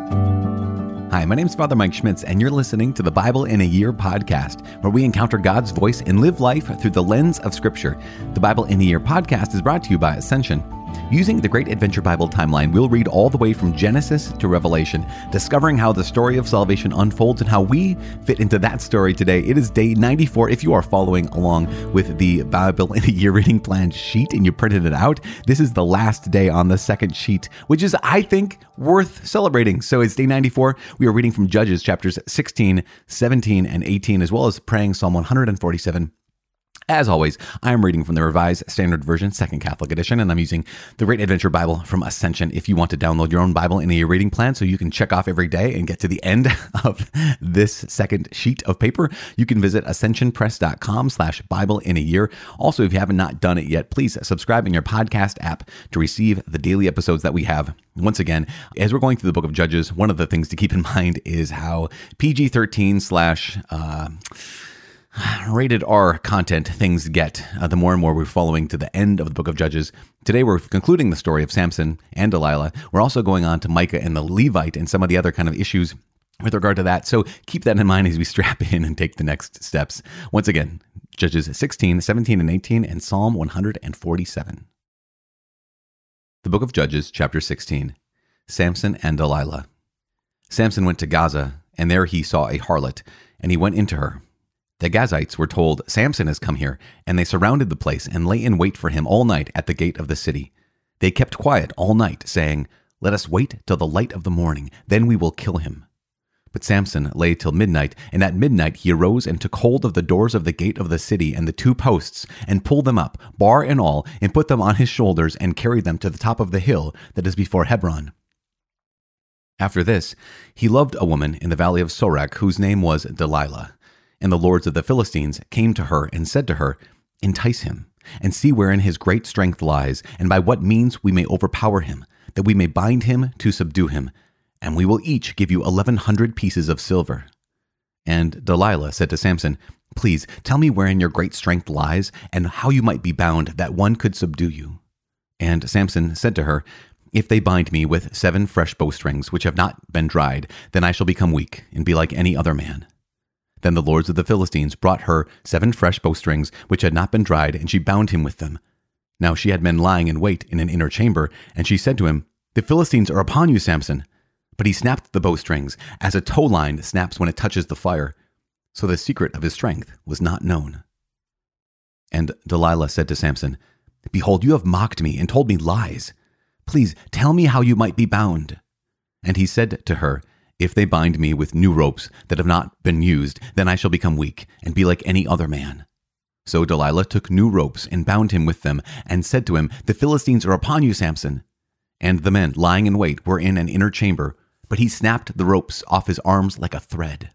Hi, my name is Father Mike Schmitz, and you're listening to the Bible in a Year podcast, where we encounter God's voice and live life through the lens of Scripture. The Bible in a Year podcast is brought to you by Ascension. Using the Great Adventure Bible timeline, we'll read all the way from Genesis to Revelation, discovering how the story of salvation unfolds and how we fit into that story today. It is day 94. If you are following along with the Bible in a Year reading plan sheet and you printed it out, this is the last day on the second sheet, which is, I think, worth celebrating. So it's day 94. We are reading from Judges chapters 16, 17, and 18, as well as praying Psalm 147. As always, I am reading from the Revised Standard Version, Second Catholic Edition, and I'm using the Great Adventure Bible from Ascension. If you want to download your own Bible in a Year reading plan so you can check off every day and get to the end of this second sheet of paper, you can visit ascensionpress.com/Bible in a Year. Also, if you have not done it yet, please subscribe in your podcast app to receive the daily episodes that we have. Once again, as we're going through the book of Judges, one of the things to keep in mind is how PG-13 / rated R content things get, the more and more we're following to the end of the book of Judges. Today we're concluding the story of Samson and Delilah. We're also going on to Micah and the Levite and some of the other kind of issues with regard to that. So keep that in mind as we strap in and take the next steps. Once again, Judges 16, 17, and 18, and Psalm 147. The book of Judges, chapter 16, Samson and Delilah. Samson went to Gaza, and there he saw a harlot, and he went into her. The Gazites were told, "Samson has come here," and they surrounded the place and lay in wait for him all night at the gate of the city. They kept quiet all night, saying, "Let us wait till the light of the morning, then we will kill him." But Samson lay till midnight, and at midnight he arose and took hold of the doors of the gate of the city and the two posts, and pulled them up, bar and all, and put them on his shoulders, and carried them to the top of the hill that is before Hebron. After this, he loved a woman in the valley of Sorek, whose name was Delilah. And the lords of the Philistines came to her and said to her, "Entice him, and see wherein his great strength lies, and by what means we may overpower him, that we may bind him to subdue him, and we will each give you 1,100 pieces of silver." And Delilah said to Samson, "Please tell me wherein your great strength lies, and how you might be bound that one could subdue you." And Samson said to her, "If they bind me with 7 fresh bowstrings, which have not been dried, then I shall become weak, and be like any other man." Then the lords of the Philistines brought her 7 fresh bowstrings, which had not been dried, and she bound him with them. Now she had men lying in wait in an inner chamber, and she said to him, "The Philistines are upon you, Samson." But he snapped the bowstrings, as a tow line snaps when it touches the fire. So the secret of his strength was not known. And Delilah said to Samson, "Behold, you have mocked me and told me lies. Please tell me how you might be bound." And he said to her, "If they bind me with new ropes that have not been used, then I shall become weak and be like any other man." So Delilah took new ropes and bound him with them, and said to him, "The Philistines are upon you, Samson." And the men lying in wait were in an inner chamber, but he snapped the ropes off his arms like a thread.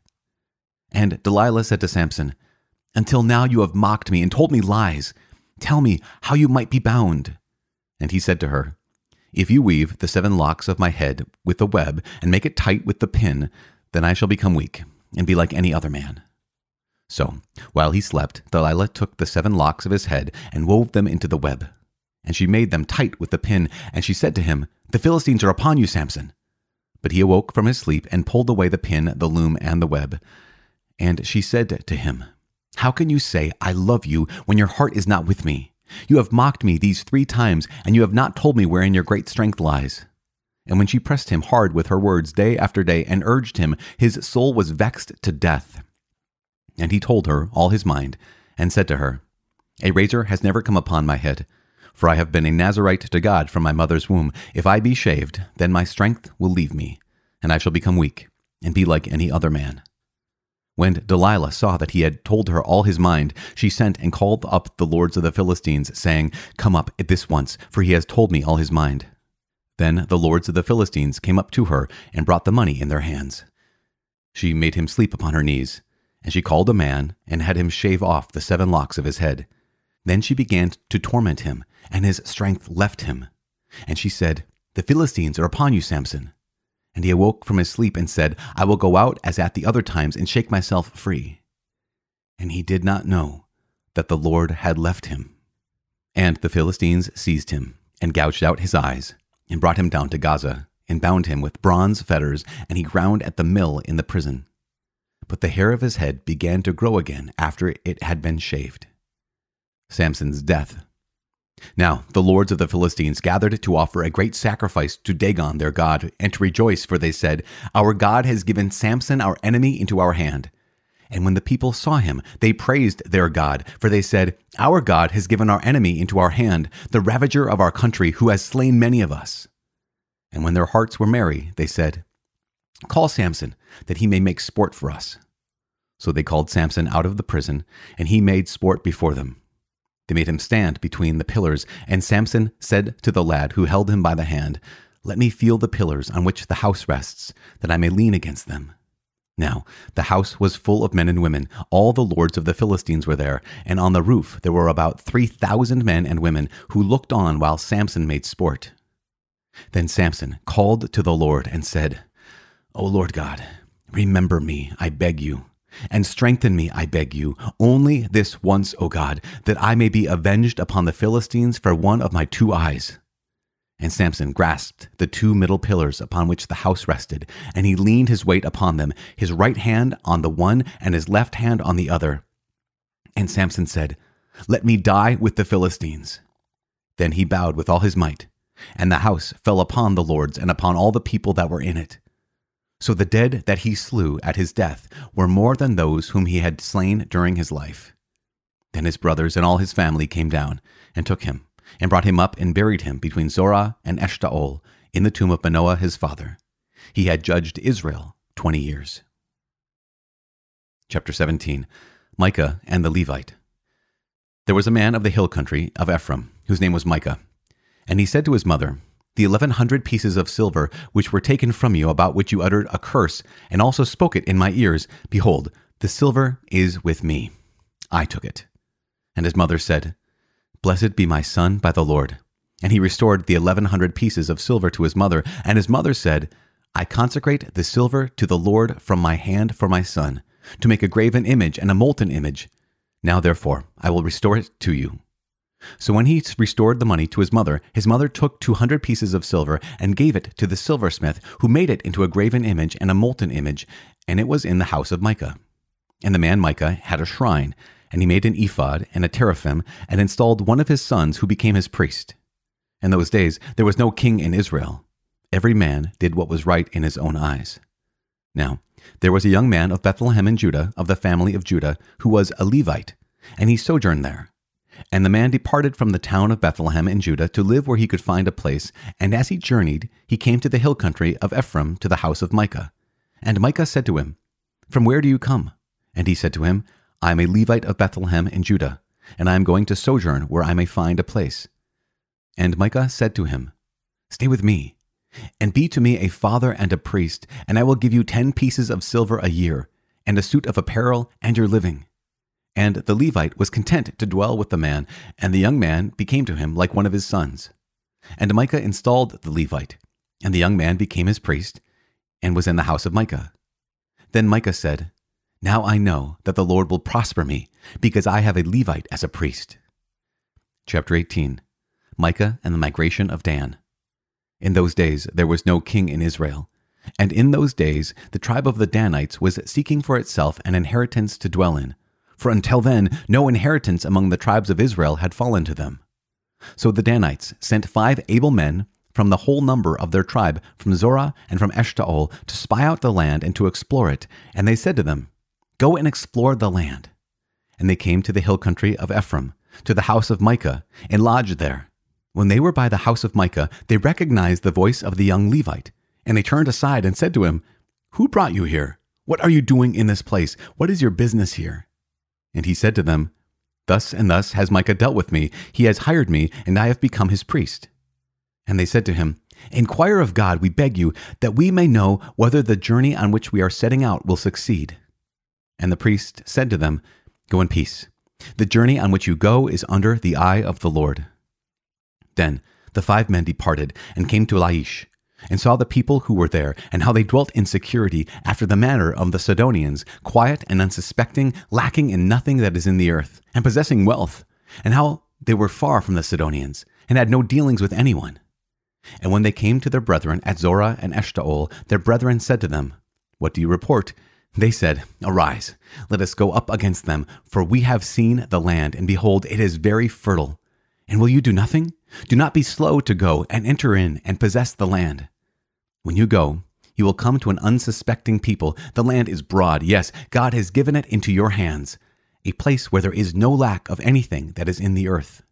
And Delilah said to Samson, "Until now you have mocked me and told me lies. Tell me how you might be bound." And he said to her, "If you weave the 7 locks of my head with the web and make it tight with the pin, then I shall become weak and be like any other man." So, while he slept, Delilah took the 7 locks of his head and wove them into the web. And she made them tight with the pin, and she said to him, "The Philistines are upon you, Samson." But he awoke from his sleep and pulled away the pin, the loom, and the web. And she said to him, "How can you say, 'I love you,' when your heart is not with me? You have mocked me these 3 times, and you have not told me wherein your great strength lies." And when she pressed him hard with her words day after day and urged him, his soul was vexed to death. And he told her all his mind, and said to her, "A razor has never come upon my head, for I have been a Nazarite to God from my mother's womb. If I be shaved, then my strength will leave me, and I shall become weak, and be like any other man." When Delilah saw that he had told her all his mind, she sent and called up the lords of the Philistines, saying, "Come up at this once, for he has told me all his mind." Then the lords of the Philistines came up to her and brought the money in their hands. She made him sleep upon her knees, and she called a man and had him shave off the 7 locks of his head. Then she began to torment him, and his strength left him. And she said, "The Philistines are upon you, Samson." And he awoke from his sleep and said, "I will go out as at the other times and shake myself free." And he did not know that the Lord had left him. And the Philistines seized him and gouged out his eyes and brought him down to Gaza and bound him with bronze fetters, and he ground at the mill in the prison. But the hair of his head began to grow again after it had been shaved. Samson's death. Now the lords of the Philistines gathered to offer a great sacrifice to Dagon their god, and to rejoice, for they said, "Our God has given Samson our enemy into our hand." And when the people saw him, they praised their God, for they said, "Our God has given our enemy into our hand, the ravager of our country, who has slain many of us." And when their hearts were merry, they said, "Call Samson, that he may make sport for us." So they called Samson out of the prison, and he made sport before them. They made him stand between the pillars, and Samson said to the lad who held him by the hand, "Let me feel the pillars on which the house rests, that I may lean against them." Now the house was full of men and women. All the lords of the Philistines were there, and on the roof there were about 3,000 men and women who looked on while Samson made sport. Then Samson called to the Lord and said, "O Lord God, remember me, I beg you, and strengthen me, I beg you, only this once, O God, that I may be avenged upon the Philistines for one of my 2 eyes." And Samson grasped the 2 middle pillars upon which the house rested, and he leaned his weight upon them, his right hand on the one and his left hand on the other. And Samson said, "Let me die with the Philistines." Then he bowed with all his might, and the house fell upon the lords and upon all the people that were in it. So the dead that he slew at his death were more than those whom he had slain during his life. Then his brothers and all his family came down and took him, and brought him up and buried him between Zorah and Eshtaol in the tomb of Manoah his father. He had judged Israel 20 years. Chapter 17. Micah and the Levite. There was a man of the hill country of Ephraim, whose name was Micah. And he said to his mother, "The 1,100 pieces of silver which were taken from you, about which you uttered a curse, and also spoke it in my ears, behold, the silver is with me. I took it." And his mother said, "Blessed be my son by the Lord." And he restored the 1,100 pieces of silver to his mother. And his mother said, "I consecrate the silver to the Lord from my hand for my son, to make a graven image and a molten image. Now therefore I will restore it to you." So when he restored the money to his mother took 200 pieces of silver and gave it to the silversmith, who made it into a graven image and a molten image, and it was in the house of Micah. And the man Micah had a shrine, and he made an ephod and a teraphim, and installed one of his sons who became his priest. In those days there was no king in Israel. Every man did what was right in his own eyes. Now there was a young man of Bethlehem in Judah, of the family of Judah, who was a Levite, and he sojourned there. And the man departed from the town of Bethlehem in Judah to live where he could find a place, and as he journeyed, he came to the hill country of Ephraim to the house of Micah. And Micah said to him, "From where do you come?" And he said to him, "I am a Levite of Bethlehem in Judah, and I am going to sojourn where I may find a place." And Micah said to him, "Stay with me, and be to me a father and a priest, and I will give you 10 pieces of silver a year, and a suit of apparel, and your living." And the Levite was content to dwell with the man, and the young man became to him like one of his sons. And Micah installed the Levite, and the young man became his priest, and was in the house of Micah. Then Micah said, "Now I know that the Lord will prosper me, because I have a Levite as a priest." Chapter 18. Micah and the migration of Dan. In those days there was no king in Israel. And in those days the tribe of the Danites was seeking for itself an inheritance to dwell in. For until then no inheritance among the tribes of Israel had fallen to them. So the Danites sent 5 able men from the whole number of their tribe, from Zorah and from Eshtaol, to spy out the land and to explore it. And they said to them, "Go and explore the land." And they came to the hill country of Ephraim, to the house of Micah, and lodged there. When they were by the house of Micah, they recognized the voice of the young Levite. And they turned aside and said to him, "Who brought you here? What are you doing in this place? What is your business here?" And he said to them, "Thus and thus has Micah dealt with me. He has hired me, and I have become his priest." And they said to him, "Inquire of God, we beg you, that we may know whether the journey on which we are setting out will succeed." And the priest said to them, "Go in peace. The journey on which you go is under the eye of the Lord." Then the 5 men departed and came to Laish, and saw the people who were there, and how they dwelt in security after the manner of the Sidonians, quiet and unsuspecting, lacking in nothing that is in the earth, and possessing wealth, and how they were far from the Sidonians, and had no dealings with anyone. And when they came to their brethren at Zorah and Eshtaol, their brethren said to them, What do you report? They said, Arise, let us go up against them, for we have seen the land, and behold, it is very fertile. And will you do nothing? Do not be slow to go and enter in and possess the land. When you go, you will come to an unsuspecting people. The land is broad. Yes, God has given it into your hands, a place where there is no lack of anything that is in the earth.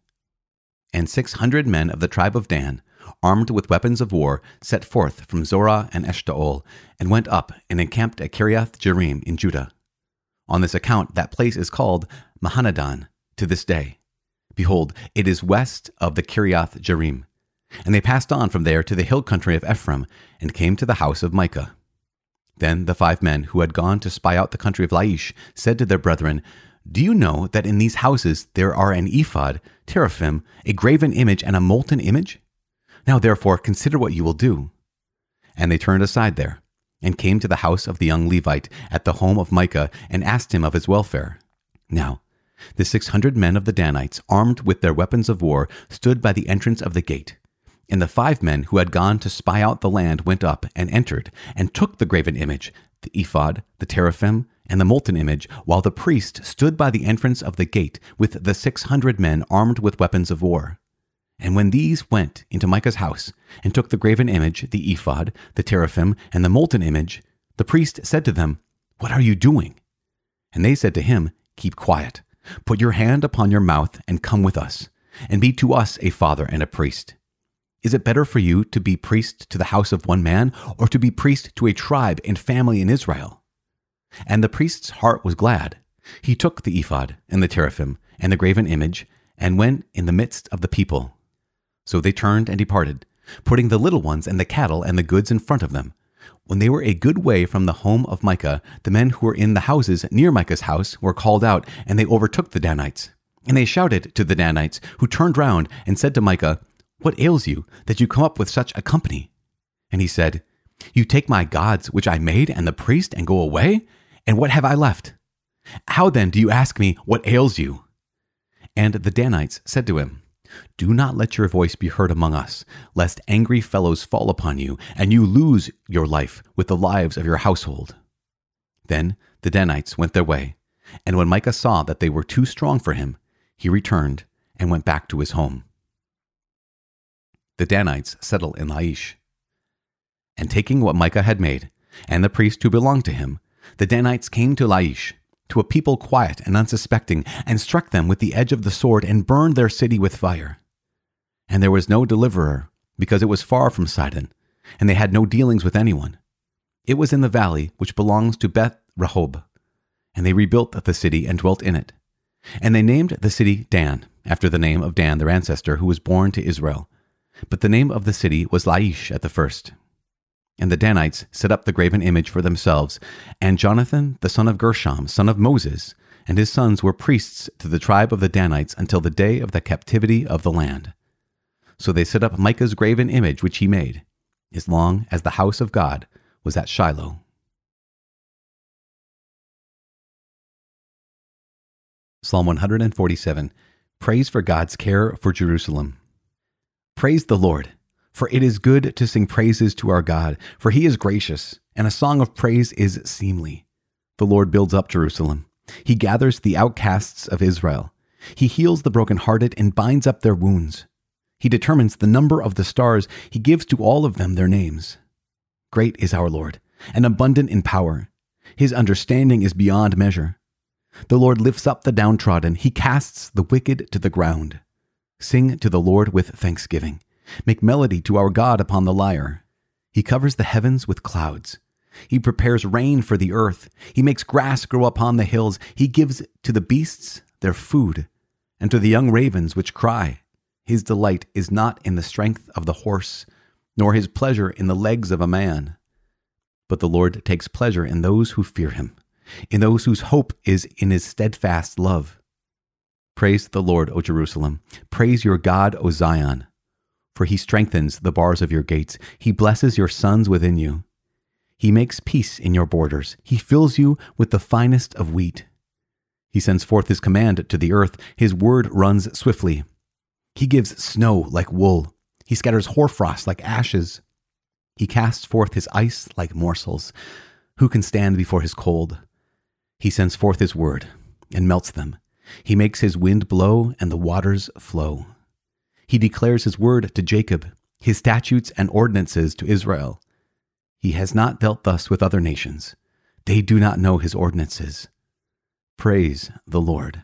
And 600 men of the tribe of Dan, armed with weapons of war, set forth from Zorah and Eshtaol, and went up and encamped at Kiriath-Jearim in Judah. On this account, that place is called Mahanadan to this day. Behold, it is west of the Kiriath-Jearim. And they passed on from there to the hill country of Ephraim, and came to the house of Micah. Then the 5 men who had gone to spy out the country of Laish said to their brethren, Do you know that in these houses there are an ephod, teraphim, a graven image, and a molten image? Now therefore consider what you will do. And they turned aside there, and came to the house of the young Levite at the home of Micah, and asked him of his welfare. Now the 600 men of the Danites, armed with their weapons of war, stood by the entrance of the gate. And the 5 men who had gone to spy out the land went up and entered, and took the graven image, the ephod, the teraphim, and the molten image, while the priest stood by the entrance of the gate with the 600 men armed with weapons of war. And when these went into Micah's house, and took the graven image, the ephod, the teraphim, and the molten image, the priest said to them, What are you doing? And they said to him, Keep quiet. Put your hand upon your mouth, and come with us, and be to us a father and a priest. Is it better for you to be priest to the house of one man, or to be priest to a tribe and family in Israel? And the priest's heart was glad. He took the ephod, and the teraphim, and the graven image, and went in the midst of the people. So they turned and departed, putting the little ones and the cattle and the goods in front of them. When they were a good way from the home of Micah, the men who were in the houses near Micah's house were called out, and they overtook the Danites. And they shouted to the Danites, who turned round and said to Micah, What ails you, that you come up with such a company? And he said, You take my gods which I made and the priest, and go away? And what have I left? How then do you ask me, What ails you? And the Danites said to him, Do not let your voice be heard among us, lest angry fellows fall upon you, and you lose your life with the lives of your household. Then the Danites went their way, and when Micah saw that they were too strong for him, he returned and went back to his home. The Danites settle in Laish. And taking what Micah had made, and the priest who belonged to him, the Danites came to Laish, to a people quiet and unsuspecting, and struck them with the edge of the sword, and burned their city with fire. And there was no deliverer, because it was far from Sidon, and they had no dealings with anyone. It was in the valley which belongs to Beth Rehob, and they rebuilt the city and dwelt in it. And they named the city Dan, after the name of Dan their ancestor, who was born to Israel. But the name of the city was Laish at the first. And the Danites set up the graven image for themselves, and Jonathan the son of Gershom, son of Moses, and his sons were priests to the tribe of the Danites until the day of the captivity of the land. So they set up Micah's graven image which he made, as long as the house of God was at Shiloh. Psalm 147. Praise for God's care for Jerusalem. Praise the Lord, for it is good to sing praises to our God, for he is gracious, and a song of praise is seemly. The Lord builds up Jerusalem. He gathers the outcasts of Israel. He heals the brokenhearted and binds up their wounds. He determines the number of the stars. He gives to all of them their names. Great is our Lord, and abundant in power. His understanding is beyond measure. The Lord lifts up the downtrodden. He casts the wicked to the ground. Sing to the Lord with thanksgiving. Make melody to our God upon the lyre. He covers the heavens with clouds. He prepares rain for the earth. He makes grass grow upon the hills. He gives to the beasts their food, and to the young ravens which cry. His delight is not in the strength of the horse, nor his pleasure in the legs of a man. But the Lord takes pleasure in those who fear him, in those whose hope is in his steadfast love. Praise the Lord, O Jerusalem. Praise your God, O Zion. For he strengthens the bars of your gates. He blesses your sons within you. He makes peace in your borders. He fills you with the finest of wheat. He sends forth his command to the earth. His word runs swiftly. He gives snow like wool. He scatters hoarfrost like ashes. He casts forth his ice like morsels. Who can stand before his cold? He sends forth his word and melts them. He makes his wind blow and the waters flow. He declares his word to Jacob, his statutes and ordinances to Israel. He has not dealt thus with other nations. They do not know his ordinances. Praise the Lord.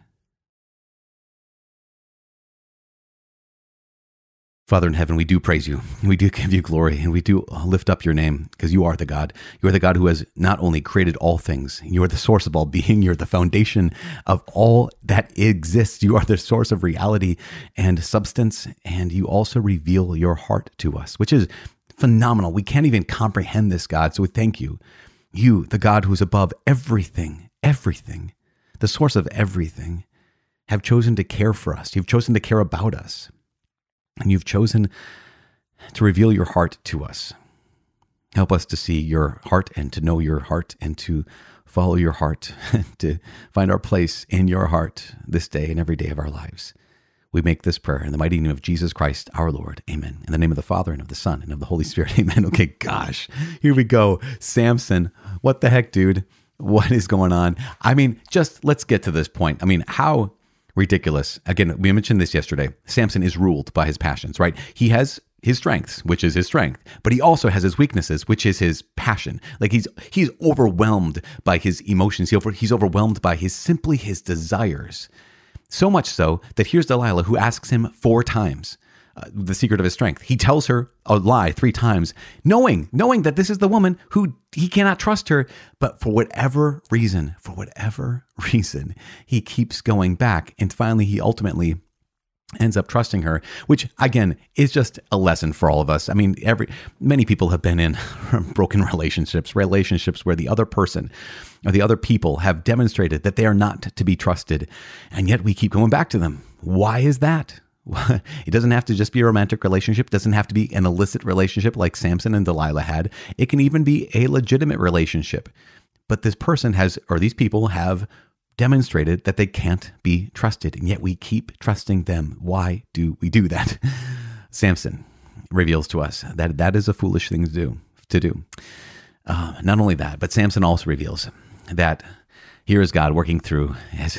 Father in heaven, we do praise you. We do give you glory, and we do lift up your name because you are the God. You are the God who has not only created all things, you are the source of all being. You're the foundation of all that exists. You are the source of reality and substance, and you also reveal your heart to us, which is phenomenal. We can't even comprehend this, God, so we thank you. You, the God who is above everything, the source of everything, have chosen to care for us. You've chosen to care about us. And you've chosen to reveal your heart to us. Help us to see your heart and to know your heart and to follow your heart, to find our place in your heart this day and every day of our lives. We make this prayer in the mighty name of Jesus Christ, our Lord. Amen. In the name of the Father and of the Son and of the Holy Spirit. Amen. Okay, gosh, here we go. Samson, what the heck, dude? What is going on? I mean, just let's get to this point. I mean, how ridiculous. Again, we mentioned this yesterday. Samson is ruled by his passions, right? He has his strengths, which is his strength, but he also has his weaknesses, which is his passion. Like he's overwhelmed by his emotions. He's overwhelmed by his desires. So much so that here's Delilah who asks him 4 times the secret of his strength. He tells her a lie 3 times, knowing that this is the woman who he cannot trust her. But for whatever reason, he keeps going back. And finally, he ultimately ends up trusting her, which again is just a lesson for all of us. I mean, many people have been in broken relationships where the other person or the other people have demonstrated that they are not to be trusted. And yet we keep going back to them. Why is that? It doesn't have to just be a romantic relationship. It doesn't have to be an illicit relationship like Samson and Delilah had. It can even be a legitimate relationship. But these people have demonstrated that they can't be trusted, and yet we keep trusting them. Why do we do that? Samson reveals to us that that is a foolish thing to do. Not only that, but Samson also reveals that here is God working through,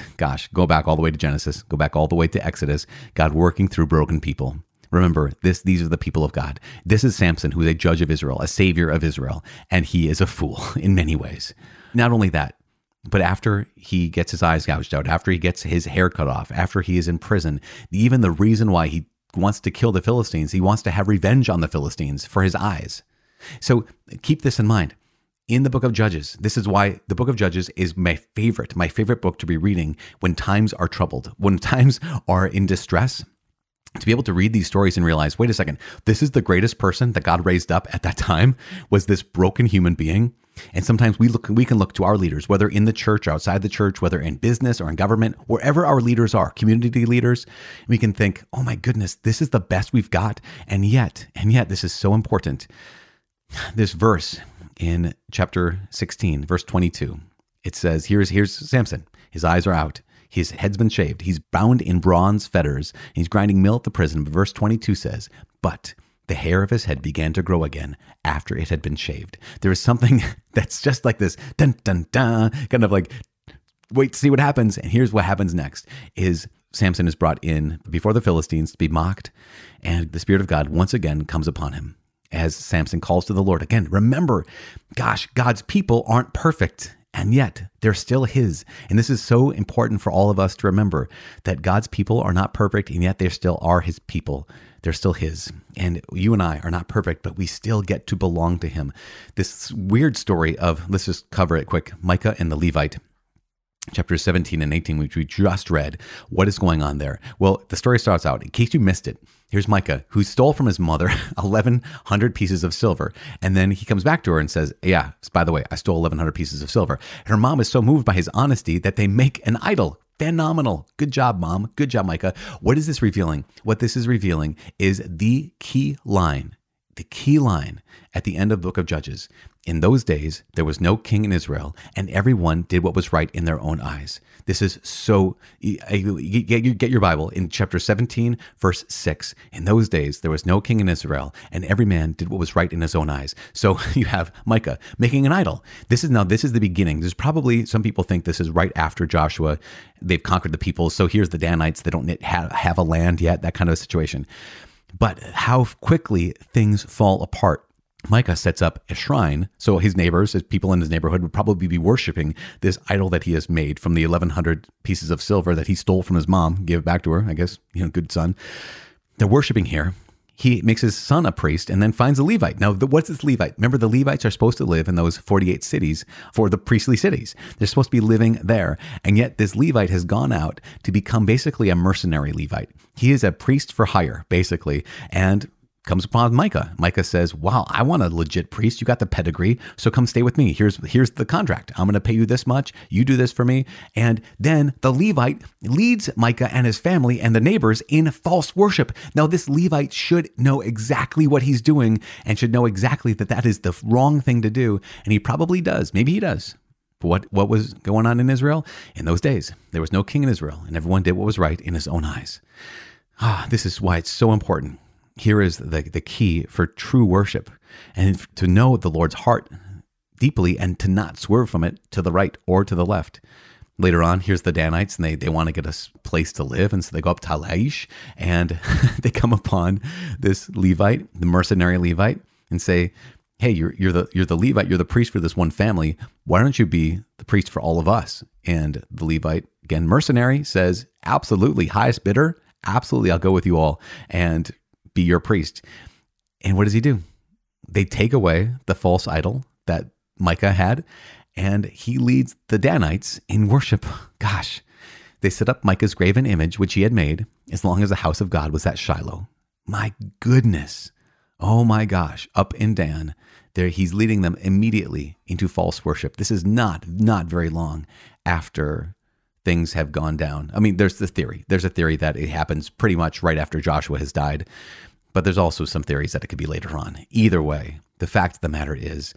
go back all the way to Genesis, go back all the way to Exodus, God working through broken people. Remember, these are the people of God. This is Samson, who is a judge of Israel, a savior of Israel, and he is a fool in many ways. Not only that, but after he gets his eyes gouged out, after he gets his hair cut off, after he is in prison, even the reason why he wants to kill the Philistines, he wants to have revenge on the Philistines for his eyes. So keep this in mind. In the book of Judges, this is why the book of Judges is my favorite book to be reading when times are troubled, when times are in distress. To be able to read these stories and realize, wait a second, this is the greatest person that God raised up at that time, was this broken human being. And sometimes we can look to our leaders, whether in the church or outside the church, whether in business or in government, wherever our leaders are, community leaders, we can think, oh my goodness, this is the best we've got. And yet, this is so important. This verse in chapter 16, verse 22, it says, here's Samson. His eyes are out. His head's been shaved. He's bound in bronze fetters. And he's grinding mill at the prison. But verse 22 says, but the hair of his head began to grow again after it had been shaved. There is something that's just like this, dun, dun, dun, kind of like, wait to see what happens. And here's what happens next is Samson is brought in before the Philistines to be mocked. And the Spirit of God once again comes upon him as Samson calls to the Lord. Again, remember, God's people aren't perfect. And yet they're still his. And this is so important for all of us to remember that God's people are not perfect, and yet they still are his people. They're still his. And you and I are not perfect, but we still get to belong to him. This weird story of, let's just cover it quick, Micah and the Levite. Chapters 17 and 18, which we just read. What is going on there? Well, the story starts out, in case you missed it, here's Micah, who stole from his mother 1,100 pieces of silver. And then he comes back to her and says, yeah, by the way, I stole 1,100 pieces of silver. And her mom is so moved by his honesty that they make an idol. Phenomenal. Good job, Mom. Good job, Micah. What is this revealing? What this is revealing is the key line the key line at the end of the book of Judges. In those days, there was no king in Israel, and everyone did what was right in their own eyes. This is so, you get your Bible in chapter 17, verse 6. In those days, there was no king in Israel, and every man did what was right in his own eyes. So you have Micah making an idol. This is the beginning. There's probably, some people think this is right after Joshua. They've conquered the people. So here's the Danites. They don't have a land yet, that kind of situation. But how quickly things fall apart. Micah sets up a shrine, so his neighbors, his people in his neighborhood, would probably be worshiping this idol that he has made from the 1,100 pieces of silver that he stole from his mom, gave it back to her, I guess, good son. They're worshiping here. He makes his son a priest and then finds a Levite. Now, what's this Levite? Remember, the Levites are supposed to live in those 48 cities for the priestly cities. They're supposed to be living there. And yet this Levite has gone out to become basically a mercenary Levite. He is a priest for hire, basically, and comes upon Micah. Micah says, wow, I want a legit priest. You got the pedigree, so come stay with me. Here's the contract. I'm going to pay you this much. You do this for me. And then the Levite leads Micah and his family and the neighbors in false worship. Now, this Levite should know exactly what he's doing and should know exactly that is the wrong thing to do. And he probably does. Maybe he does. But what was going on in Israel? In those days, there was no king in Israel, and everyone did what was right in his own eyes. This is why it's so important. Here is the key for true worship, and to know the Lord's heart deeply and to not swerve from it to the right or to the left. Later on, here's the Danites, and they want to get a place to live, and so they go up to Laish, and they come upon this Levite, the mercenary Levite, and say, hey, you're the Levite, you're the priest for this one family. Why don't you be the priest for all of us? And the Levite, again, mercenary, says, absolutely, highest bidder, absolutely, I'll go with you all. And be your priest. And what does he do? They take away the false idol that Micah had, and he leads the Danites in worship. Gosh, they set up Micah's graven image, which he had made, as long as the house of God was at Shiloh. My goodness. Oh my gosh. Up in Dan, there he's leading them immediately into false worship. This is not very long after things have gone down. I mean, there's a theory that it happens pretty much right after Joshua has died, but there's also some theories that it could be later on. Either way, the fact of the matter is,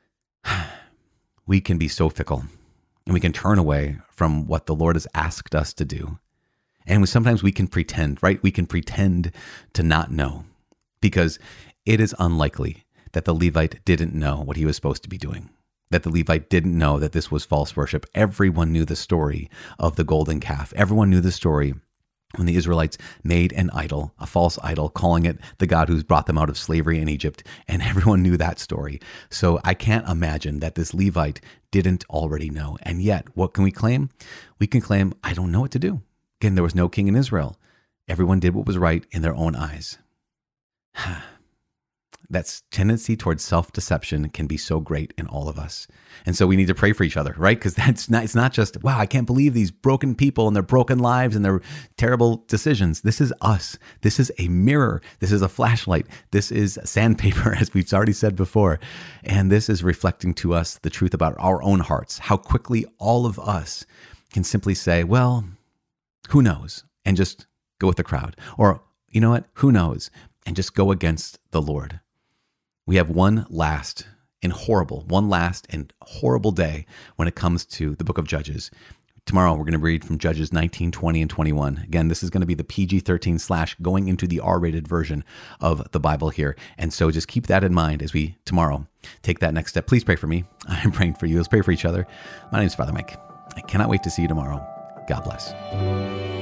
we can be so fickle, and we can turn away from what the Lord has asked us to do. And sometimes we can pretend, right? We can pretend to not know, because it is unlikely that the Levite didn't know what he was supposed to be doing. That the Levite didn't know that this was false worship. Everyone knew the story of the golden calf. Everyone knew the story when the Israelites made an idol, a false idol, calling it the God who's brought them out of slavery in Egypt. And everyone knew that story. So I can't imagine that this Levite didn't already know. And yet, what can we claim? We can claim, I don't know what to do. Again, there was no king in Israel. Everyone did what was right in their own eyes. That tendency towards self-deception can be so great in all of us. And so we need to pray for each other, right? Because it's not just, wow, I can't believe these broken people and their broken lives and their terrible decisions. This is us. This is a mirror. This is a flashlight. This is sandpaper, as we've already said before. And this is reflecting to us the truth about our own hearts, how quickly all of us can simply say, well, who knows? And just go with the crowd. Or, you know what? Who knows? And just go against the Lord. We have one last and horrible day when it comes to the book of Judges. Tomorrow, we're going to read from Judges 19, 20, and 21. Again, this is going to be the PG-13 / going into the R-rated version of the Bible here. And so just keep that in mind as we tomorrow take that next step. Please pray for me. I am praying for you. Let's pray for each other. My name is Father Mike. I cannot wait to see you tomorrow. God bless.